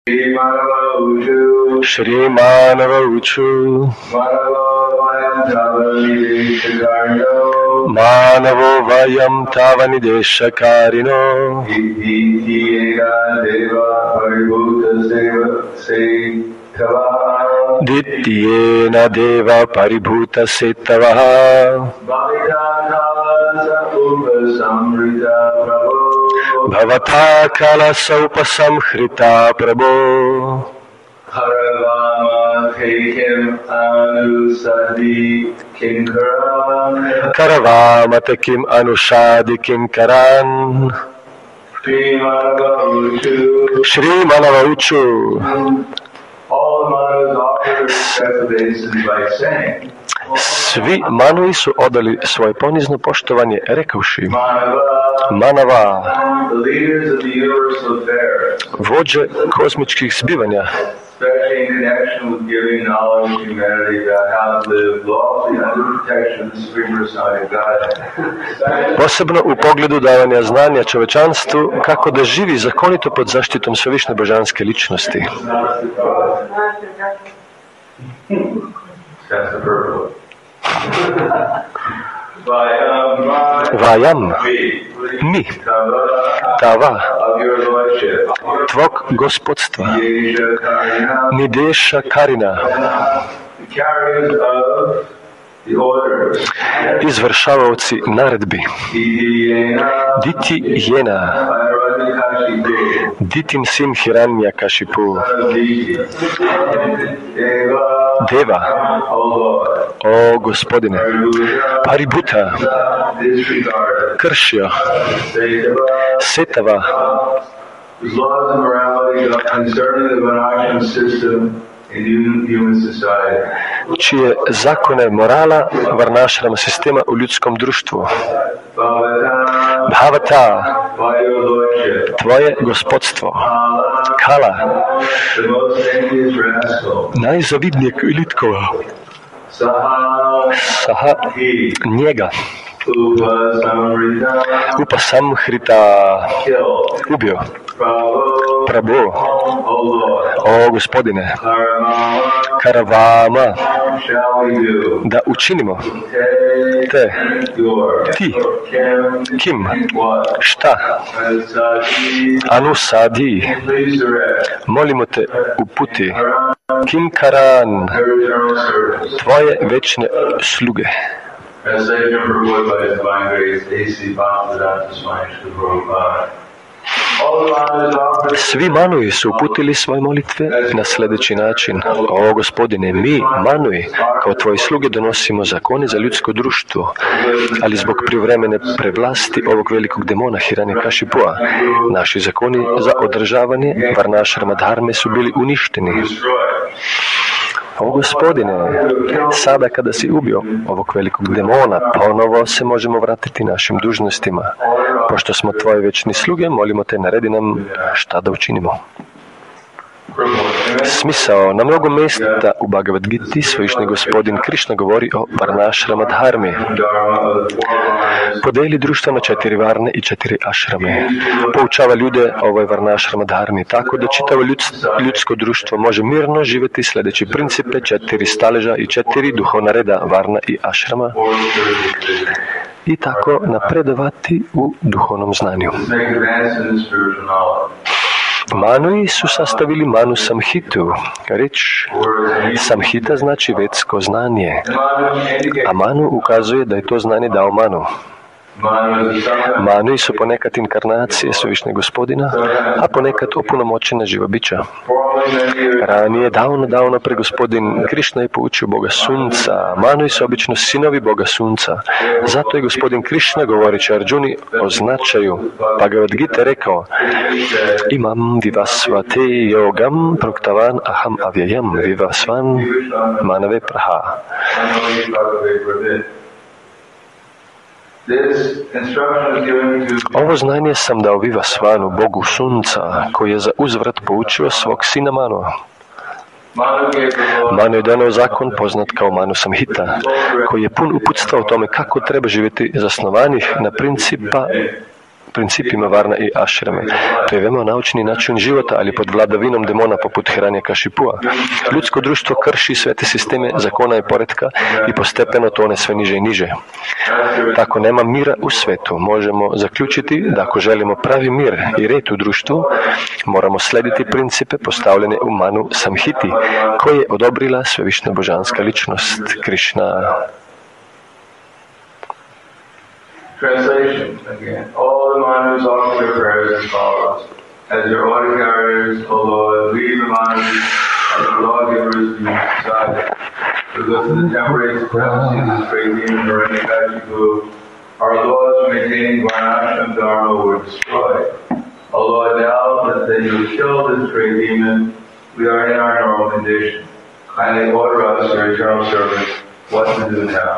Shri Manava Uchu Manavo Vayam Tavani Deshakarino Dityena Deva Paribhuta Setavaha Bhavata Kala Saupasamhrita Prabho Karavamata Kim Anushadi Kinkaran Shri Manava Uchu. Svi Manovi su odali svoje ponizno poštovanje rekavši: Manava, vođe kozmičkih zbivanja, posebno u pogledu davanja znanja čovečanstvu kako da živi zakonito pod zaštitom svevišnje božanske ličnosti. Vajam, mi, tava, tvog gospodstva, Nideša Karina, izvršavaoci naredbi, Diti Jena, Ditim Sim Hiranya Kashipu, Deva, o gospodine, Paribhuta, kršio, Setava, čije zakone morala varnašrama sistema u ljudskom društvu. Bhavata, tvoje gospodstvo. Kala, najzavidnijeg litkova. Saha, njega. Upasamhrita, ubio. Prabhu, o gospodine, Karavama, da učinimo te, ti, kim, šta, Anusadi, molimo te uputi, Kinkaran, tvoje večne sluge. Svi Manovi su uputili svoje molitve na sljedeći način: o gospodine, mi, Manovi, kao tvoji sluge donosimo zakone za ljudsko društvo, ali zbog privremene prevlasti ovog velikog demona Hiranyakashipua, naši zakoni za održavanje varnašrama dharme su bili uništeni. O gospodine, sada kada si ubio ovog velikog demona, ponovo se možemo vratiti našim dužnostima. Pošto smo tvoje večni sluge, molimo te, naredi nam šta da učinimo. Smisao. Na mnogo mjesta u Bhagavad Giti svevišnji gospodin Krišna govori o varnašrama dharmi. Podijeli društvo na 4 varne i 4 ašrame. Poučava ljude o ovoj varnašrama dharmi tako da čitavo ljudsko društvo može mirno živjeti sljedeći principe 4 staleža i 4 duhovna reda varna i ašrama i tako napredovati u duhovnom znanju. Manovi su sastavili Manu Samhitu. Riječ Samhita znači vedsko znanje, a Manu ukazuje da je to znanje dao Manu. Manovi su ponekad inkarnacije svevišnjeg gospodina, a ponekad opunomoćena živa bića. Ranije, davno pre gospodin Krišna je poučio Boga Sunca. Manovi su obično sinovi Boga Sunca. Zato je gospodin Krišna, govoreći Arjuni o značaju Bhagavad Gita, rekao: Imam vivasvate yogam proktavan aham avyayam vivasvan manave praha. Ovo znanje sam dao Vivasvanu, Bogu Sunca, koji je za uzvrat poučio svog sina Manu. Manu je donio zakon poznat kao Manu Samhita, koji je pun uputstva o tome kako treba živjeti zasnovanih na principa principima Varna i Ašrame. To je veoma naučni način života, ali pod vladavinom demona poput Hiranyakashipua. Ljudsko društvo krši sve te sisteme zakona i poretka i postepeno tone sve niže i niže. Tako nema mira u svetu. Možemo zaključiti da ako želimo pravi mir i red u društvu, moramo slediti principe postavljene u Manu Samhiti, koje je odobrila svevišnja božanska ličnost Krishna. Translation again. All the Manus offer their prayers as follows. As your order carriers, O Lord, we the Manus, as the lawgivers, be decided. To go to the temporary supremacy of this great demon Hiranyakashipu, our laws maintaining Varnashram Dharma were destroyed. O Lord, now that you have killed this great demon, we are in our normal condition. Kindly order us, your eternal servants, what to do now.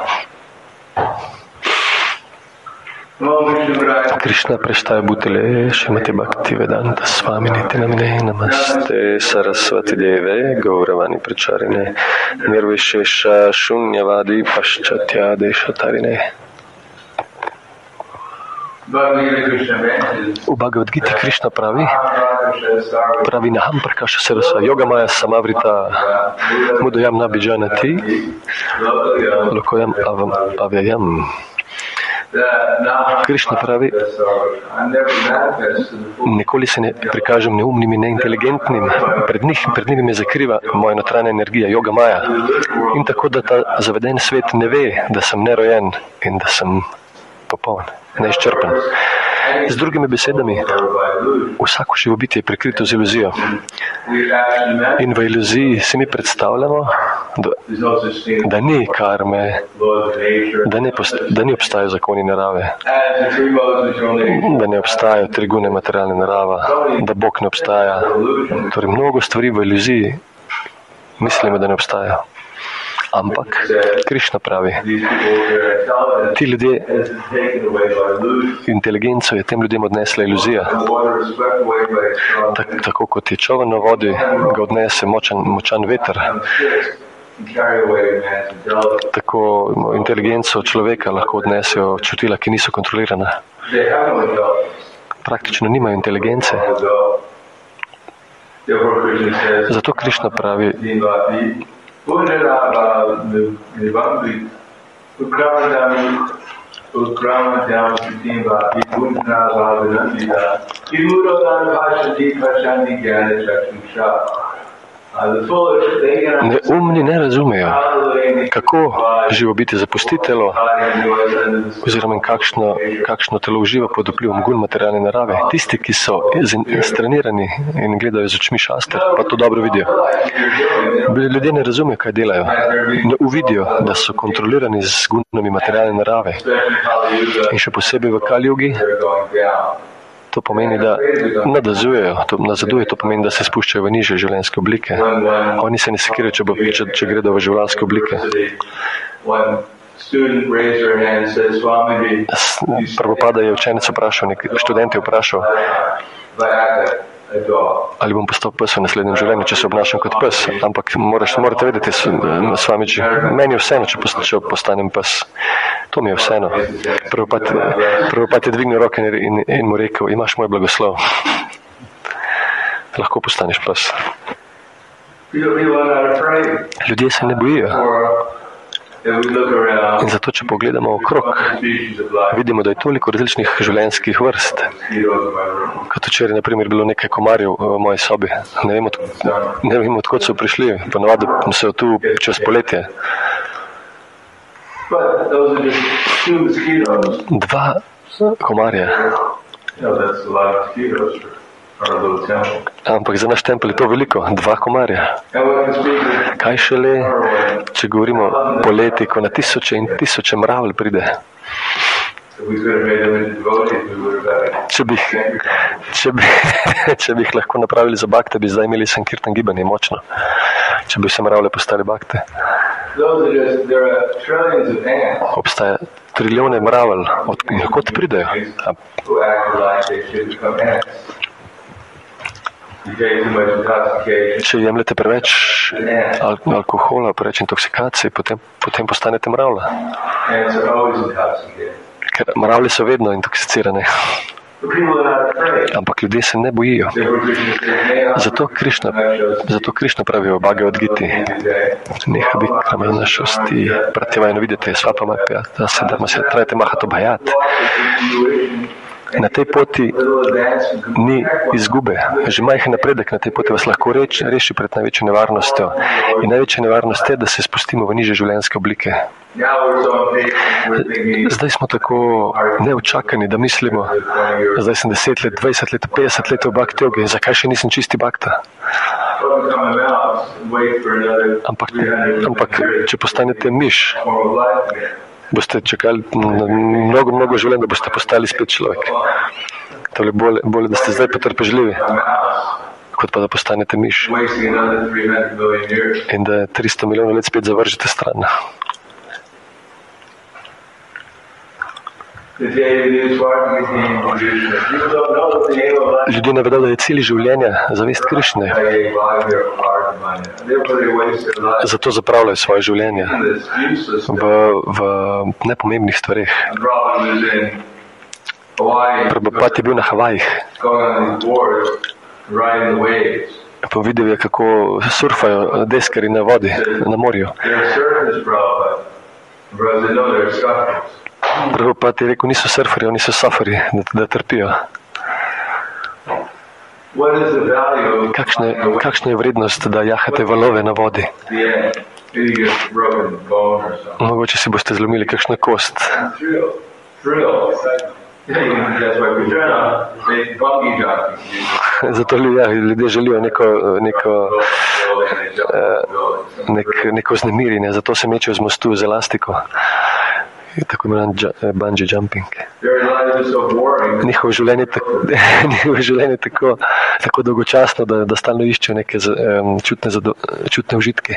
Krishna prestaje butile Shrimati Bhaktivedanta Swami Niti Namine Namaste Saraswati Deve Gauravani Pracharine Nirvishesha Shunyavadi Paschatya Deshatarine. U Bhagavad Gita Krishna pravi Naham Prakasha Sarasa Yoga Maya Samavrita Mudayam Nabijanati Lokoyam Avyayam. Krishna pravi, nikoli se ne prikažem neumnim in neinteligentnim, pred njimi me zakriva moja notranja energija, yoga maja. In tako, da ta zaveden svet ne ve, da sem nerojen in da sem popoln, neizčrpen. Z drugimi besedami, vsako živo bitje je prekrito z iluzijo. In v iluziji si mi predstavljamo, da ni karme, da ne obstajajo zakoni narave, da ne obstajajo tri gune materialne narava, da Bog ne obstaja. Torej, mnogo stvari v iluziji mislimo, da ne obstajajo. Ampak Krishna pravi, ti ljudje, inteligenco je tem ljudem odnesla iluzija. Tako kot je čoln na vodi, ga odnese močan veter. Tako inteligenco človeka lahko odnesejo čutila, ki niso kontrolirana. Praktično nimajo inteligence. Zato Krishna pravi, neumni ne razumejo, kako živo biti zapusti telo, oziroma kakšno telo uživa pod vplivom gun materialne narave. Tisti, ki so stranirani in gledajo z očmi šastra, pa to dobro vidijo. Ljudje ne razumejo, kaj delajo. Ne uvidijo, da so kontrolirani z gunami materialne narave. In še posebej v Kali Yugi, to pomeni, da nazaduje, to pomeni, da se spuščajo v nižje življenjske oblike. Oni se ne sekirajo, če gredo v življenjske oblike. Prabhupada je učenec vprašal, študent je vprašal, ali bom postal pes v naslednjem življenju, če se obnašam kot pes. Ampak morate vedeti, Swamiji, meni je vseeno, če postanem pes. To mi je vseeno. Prabhupada je dvignil roke in mu rekel, imaš moj blagoslov. Lahko postaneš pes. Ljudje se ne bojijo. In zato, če pogledamo okrog, vidimo, da je toliko različnih življenjskih vrst. Kot včeraj, na primer, bilo nekaj komarjev v moji sobi. Ne vem, odkot so prišli. Ponavadi so tu čez poletje. Dva komarja. Ampak za naš tempelj je to veliko, dva komarja. Kaj šele, če govorimo poleti, ko na tisoče in tisoče mravelj pride. Če bi jih lahko napravili za bakte, bi zdaj imeli sankirtan gibanje močno. Če bi se mravlje postali bakte. Obstaja trilijone mravelj, odkot pridejo. Če jemljete preveč alkohola, preveč intoksikacije, potem postanete mravlja. Ker mravlje so vedno intoksikirane. Ampak ljudje se ne bojijo. Zato Krišna pravi o Bhagavad Giti. Neha Vikrama Našosti Pratyavajno vidite Svapamapya Siddharmasya Trajate Mahato Bhayat. Na tej poti ni izgube. Že majhen napredek na tej poti vas lahko reši pred največjo nevarnostjo. In največja nevarnost je, da se spustimo v nižje življenjske oblike. Zdaj smo tako neočakani, da mislimo, zdaj sem 10 let, 20 let, 50 let v bhakti jogi, zakaj še nisem čisti bhakta? Ampak če postanete miš, boste čakali mnogo življenj, da boste postali spet človek. Torej bolje, da ste zdaj potrpežljivi, kot pa da postanete miš. In da 300 milijonov let spet zavržete stran. Ljudje ne vedo, da je cilj življenja zavest Krišne. Zato zapravljajo svoje življenje v nepomembnih stvareh. Prabhupada je bil na Havajih. Pa videl je, kako surfajo deskarji na vodi, na morju. Prabhupada je rekel, niso surferji, oni so sufferji, da trpijo. Kakšna je vrednost, da jahate valove na vodi? Mogoče si boste zlomili kakšno kost. Zato ljudje želijo neko vznemirjenje, zato se mečejo z mostu z elastiko. Tako imenovan bungee jumping. Njihovo življenje je tako dolgočasno, da stalno iščejo neke čutne užitke.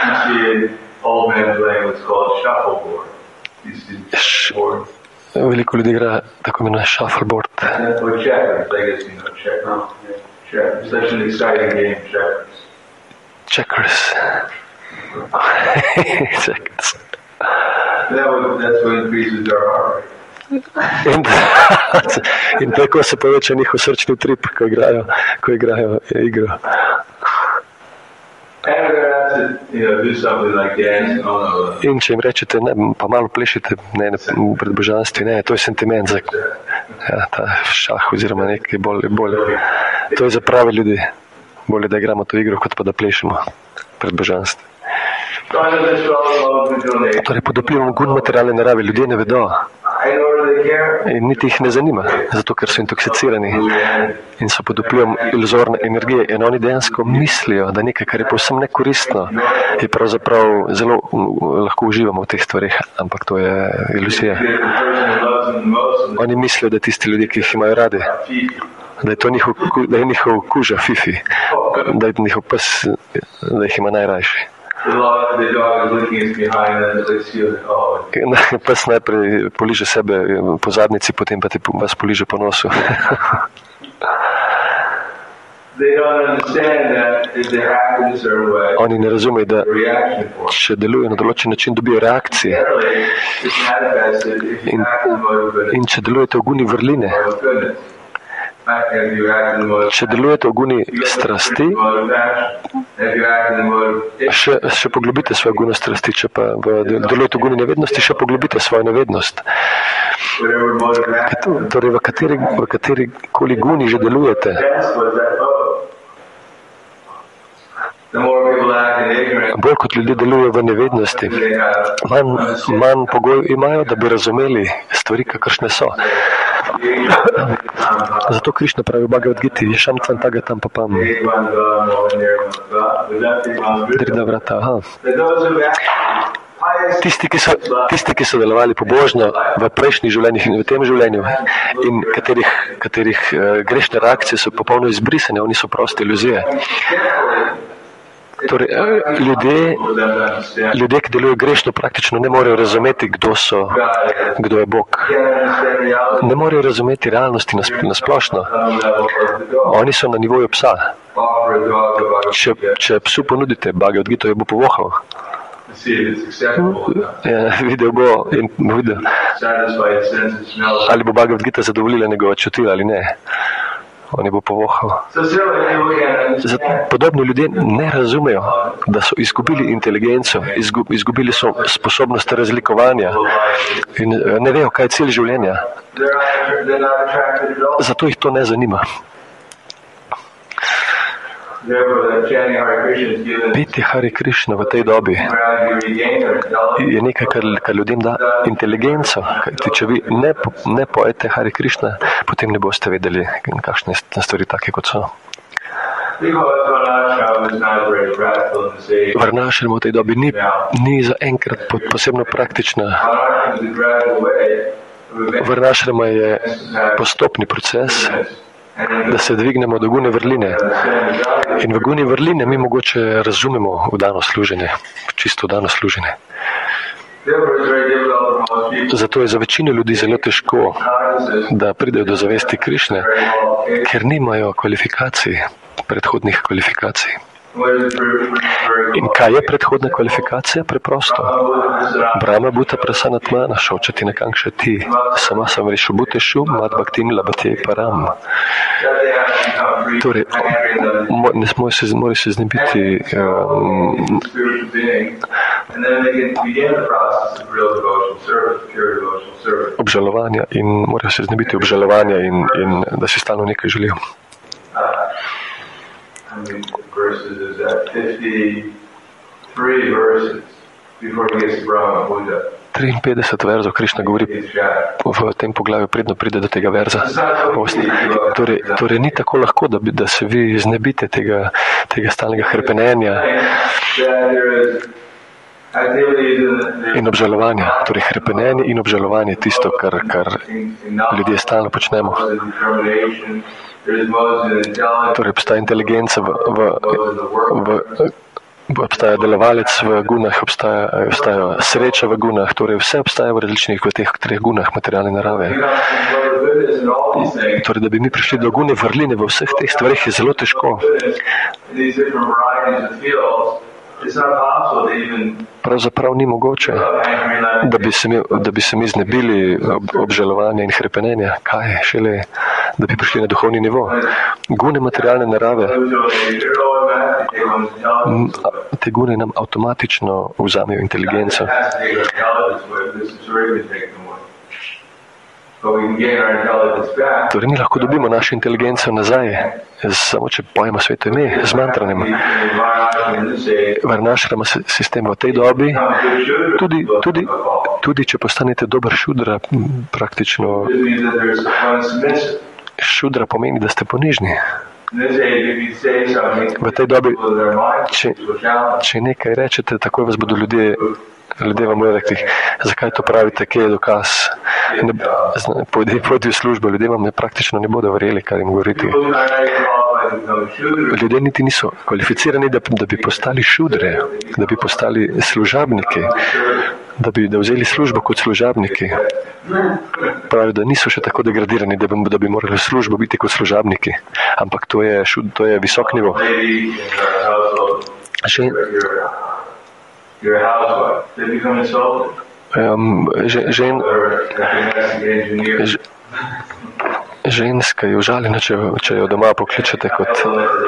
Veliko ljudi igra tako imenovan shuffleboard. Checkers. Checkers. In tako se poveča njihov srčni utrip, ko igrajo igro. In če jim rečete, ne, pa malo plešite, ne, pred božanstvi, ne, to je sentiment za ta šah oziroma nekaj bolj. To je za prave ljudi. Bolje, da igramo to igro, kot pa da plešemo pred božanstvi. Torej, pod vplivom gun materialne narave ljudje ne vedo in niti jih ne zanima, zato ker so intoksicirani in so pod vplivom iluzorne energije in oni dejansko mislijo, da nekaj, kar je povsem nekoristno, je pravzaprav zelo lahko uživamo v teh stvarih, ampak to je iluzija. Oni mislijo, da tisti ljudje, ki jih imajo radi, da je njihov kuža fifi, da je njihov pes, da jih ima najrajši. Pes najprej poliže sebe po zadnici, potem pa te vas poliže po nosu. Oni ne razumejo, da če delujejo na določen način, dobijo reakcije. In če delujete v guni vrline, če delujete v guni strasti, še poglobite svojo guno strasti, če pa delujete v guni nevednosti, še poglobite svojo nevednost. Torej, v kateri koli guni že delujete, bolj kot ljudje delujejo v nevednosti, manj pogoj imajo, da bi razumeli stvari, kakršne so. Zato Krišna pravi v Bhagavad Giti, Ješam Tvantaga Tam Papam. Drida vrata, Tisti, ki so delovali pobožno v prejšnjih življenjih in v tem življenju in katerih grešne reakcije so popolno izbrisane, oni so proste iluzije. Torej, ljudje, ki delujejo grešno, praktično ne morejo razumeti, kdo je Bog. Ne morejo razumeti realnosti na splošno. Oni so na nivoju psa. Če psu ponudite Bhagavad Gito, jo bo povohal. to see if it's acceptable. Videl bo in videl, Satisfied sense of smell. ali bo Bhagavad Gita zadovoljila njegova čutila ali ne. On je bo povohal. So certainly if you look at it, Podobni ljudje ne razumejo, da so izgubili inteligenco, izgubili so sposobnost razlikovanja in ne vejo, kaj je cilj življenja. they're not attracted at all. Zato jih to ne zanima. Therefore, that chanting Hare Krishna is given Petje Hare Krishna v tej dobi gradually regain their intelligence. je nekaj, kar ljudem da inteligenco. Kajti, če vi ne pojete Hare Krishna, potem ne boste vedeli, kakšne stvari take, kot so. Because Varnashram is not very practical to say. Varnašrama v tej dobi ni zaenkrat posebno praktična. Varnashram is a gradual way. Varnašrama je postopni proces, da se dvignemo do gune vrline. In v guni vrline mi mogoče razumemo vdano služenje, čisto vdano služenje. Zato je za večino ljudi zelo težko, da pridejo do zavesti Krišne, ker nimajo kvalifikacij, predhodnih kvalifikacij. In kaj je predhodna kvalifikacija? Preprosto. Brahma Bhuta Prasanatmana Šaučati Nakankšati Sama Samrišu Bhutešu Mad Bhaktim Labate Param. Torej, mora se znebiti obžalovanja in mora se znebiti obžalovanja in da si stalno nekaj želijo. How many verses is that? 53 verses before he gets to Brahma Buddha. 53 verzov Krišna govori v tem poglavju, predno pride do tega verza. Torej ni tako lahko, da se vi znebite tega stalnega hrepenenja in obžalovanja. Torej hrepenenje in obžalovanje je tisto, kar ljudje stalno počnemo. Torej obstaja inteligenca obstaja delovalec v gunah, obstaja sreča v gunah, torej vse obstaja v različnih v teh treh gunah materialne narave. Torej, da bi mi prišli do gune vrline v vseh teh stvarih, je zelo težko. Pravzaprav ni mogoče, da bi se mi znebili obžalovanja in hrepenenja. Kaj je šele, da bi prišli na duhovni nivo? Gune materialne narave, te gune nam avtomatično vzamejo inteligenco. Torej, mi lahko dobimo našo inteligenco nazaj, samo če pojemo sveto ime, z mantranjem. Varnašrama sistem v tej dobi, tudi če postanete dober šudra, praktično šudra pomeni, da ste ponižni. V tej dobi, če nekaj rečete, takoj vas bodo ljudje vam bodo rekli, zakaj to pravite, kje je dokaz. Pojdi v službo, ljudje vam praktično ne bodo verjeli, kar jim govorite. Ljudje niti niso kvalificirani, da bi postali šudre, da bi postali služabniki, da bi vzeli službo kot služabniki. Pravijo, da niso še tako degradirani, da bi morali v službo biti kot služabniki. Ampak to je visok nivo. Ženska je užaljena, če jo doma pokličete kot...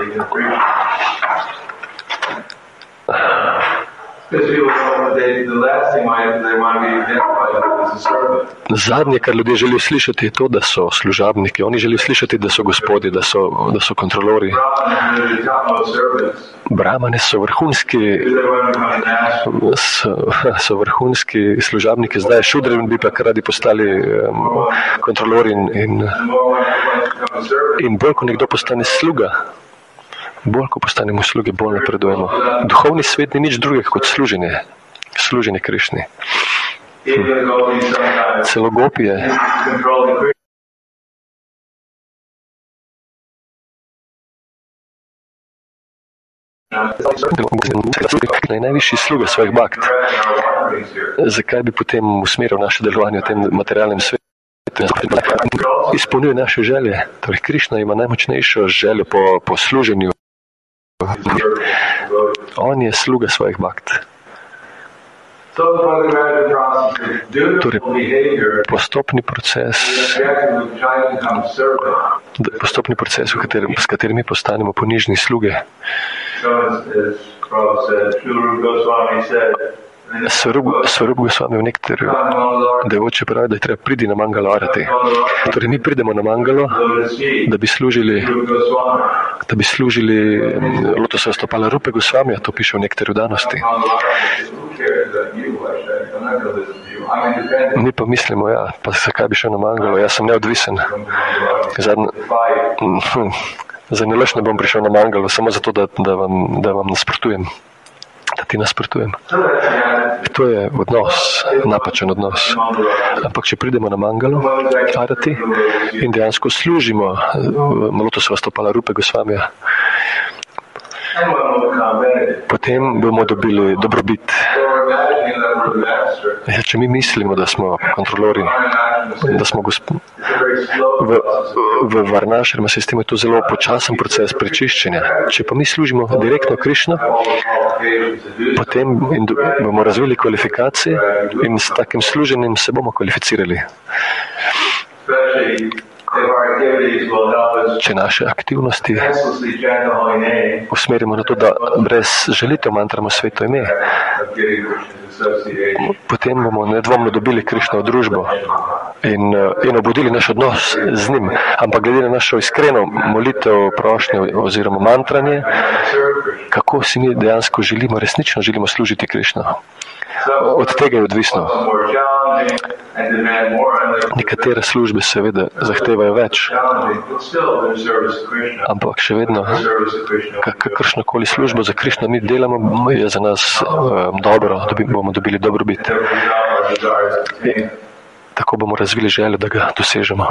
Zadnje, kar ljudje želijo slišati, je to, da so služabniki. Oni želijo slišati, da so gospodi, da so kontrolori. Brahmane so vrhunski služabniki. Zdaj šudri bi pa radi postali kontrolori in bolj, ko nekdo postane sluga, bolj, ko postanemo sluge, bolj napredujemo. Duhovni svet ni nič drugega kot služenje Krišni. Celo gopije najvišji sluga svojih bhakt. Zakaj bi potem usmeril naše delovanje v tem materialnem svetu? Izpolnjuje naše želje. Torej, Krišna ima najmočnejšo željo po služenju. On je sluga svojih bhakt. Torej, postopni proces, s katerimi postanemo ponižni sluge. Svarup Gosvami v nekterju devoče pravi, da je treba pridi na Mangalo Arati. Torej, mi pridemo na Mangalo, da bi služili lotosova stopala Rupe Gosvamija, to piše v nekterju danosti. Mi pa mislimo, pa zakaj bi šel na Mangalo, jaz sem neodvisen. Za nič ne bom prišel na Mangalo, samo zato, da vam nasprotujem. Da ti nasprotujem. To je odnos, napačen odnos. Ampak, če pridemo na Mangalo Arati in dejansko služimo lotosova stopala Rupe Gosvamija, potem bomo dobili dobrobit. Če mi mislimo, da smo kontrolori, da smo v Varnašrama sistemu, je to zelo počasen proces prečiščenja. Če pa mi služimo direktno Krišno, potem bomo razvili kvalifikacije in s takim služenjem se bomo kvalificirali. Če naše aktivnosti usmerimo na to, da brez želitev mantramo sveto ime, potem bomo nedvomno dobili Krišno družbo in obudili naš odnos z njim. Ampak glede na našo iskreno molitev, prošnjo oziroma mantranje, kako si mi dejansko resnično želimo služiti Krišno. Od tega je odvisno. Nekatere službe seveda zahtevajo več, ampak še vedno, kakršnokoli službo za Krišno mi delamo, je za nas dobro, da bomo dobili dobrobit. Tako bomo razvili željo, da ga dosežemo.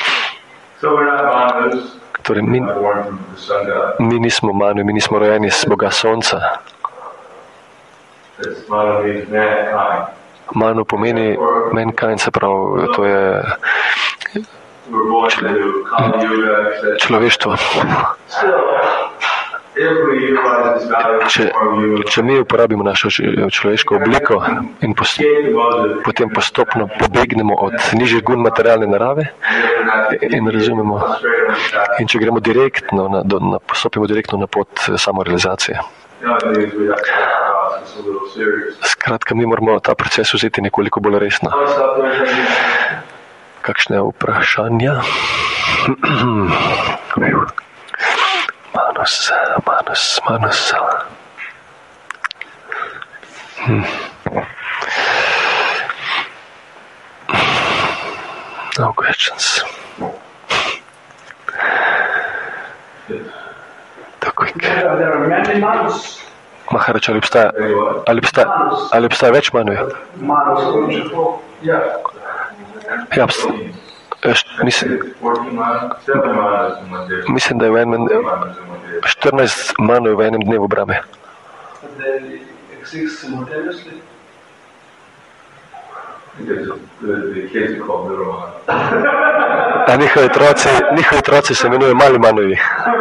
Torej, mi nismo Manu, mi nismo rojeni z Boga Sonca. Manu pomeni mankind, se pravi, to je človeštvo. Če mi uporabimo našo človeško obliko in potem postopno pobegnemo od nižjih gun materialne narave in razumemo, in če gremo direktno, postopimo direktno na pot samorealizacije. Skratka, mi moramo ta proces vzeti nekoliko bolj resno. Kakšne vprašanja? Manus. No questions. Maharač, ali obstaja več Manuj? Ja, mislim, da je v enem 14 Manuj v enem dnevu brame. A njihovi otroci se imenujejo mali Manuji.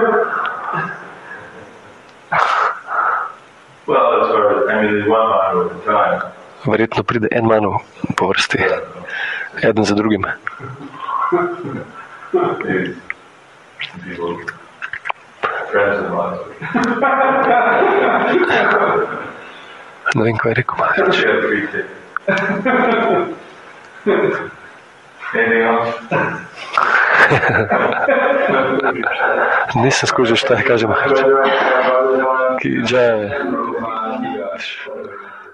Verjetno pride en Manu po vrsti, eden za drugim. Ne vem, kaj je rekel Maharač. Nisem skužil šta je, kaže Maharač. Ki džaje.